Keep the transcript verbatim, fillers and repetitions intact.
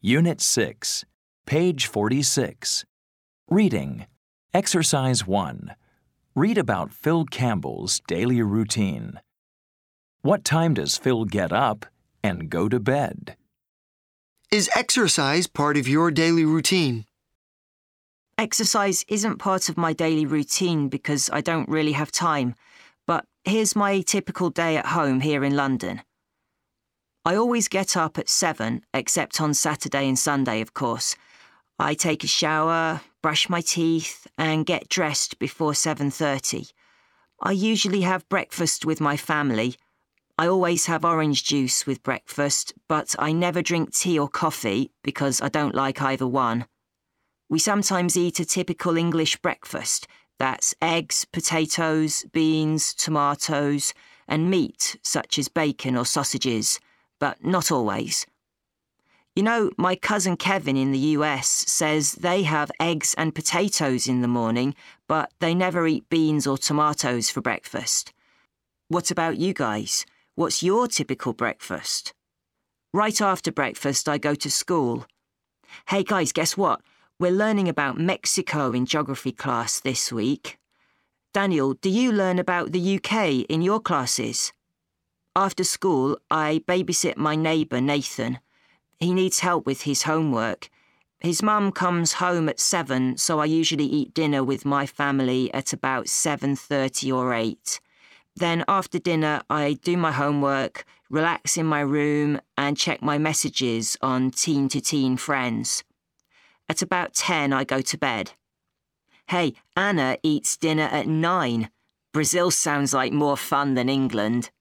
Unit six, page forty-six. Reading. Exercise one. Read about Phil Campbell's daily routine. What time does Phil get up and go to bed? Is exercise part of your daily routine? Exercise isn't part of my daily routine because I don't really have time, but here's my typical day at home here in London. I always get up at seven, except on Saturday and Sunday, of course. I take a shower, brush my teeth, and get dressed before seven thirty. I usually have breakfast with my family. I always have orange juice with breakfast, but I never drink tea or coffee because I don't like either one. We sometimes eat a typical English breakfast. That's eggs, potatoes, beans, tomatoes, and meat, such as bacon or sausages, but not always. You know, my cousin Kevin in the U S says they have eggs and potatoes in the morning, but they never eat beans or tomatoes for breakfast. What about you guys? What's your typical breakfast? Right after breakfast, I go to school. Hey guys, guess what? We're learning about Mexico in geography class this week. Daniel, do you learn about the U K in your classes? After school, I babysit my neighbour, Nathan. He needs help with his homework. His mum comes home at seven, so I usually eat dinner with my family at about seven thirty or eight. Then after dinner, I do my homework, relax in my room, and check my messages on Teen to Teen Friends. At about ten, I go to bed. Hey, Anna eats dinner at nine. Brazil sounds like more fun than England.